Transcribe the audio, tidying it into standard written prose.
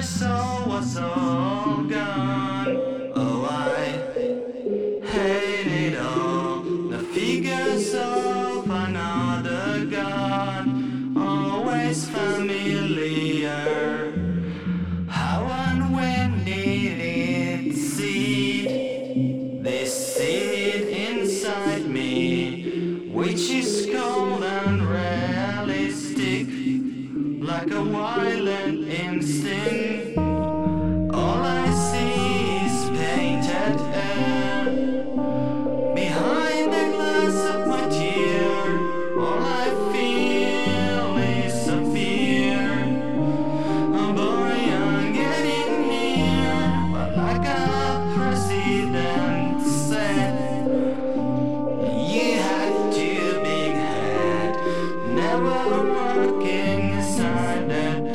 soul was all gone. Oh, I hate it all. The figures of another god, always familiar. How and when did it seed? This seed inside me, which is cold and realistic, like a violent instinct. All I see is painted air behind the glass of my tear. All I feel is a fear. Oh boy, I'm getting near. But like a president said, you had too big head, never working inside that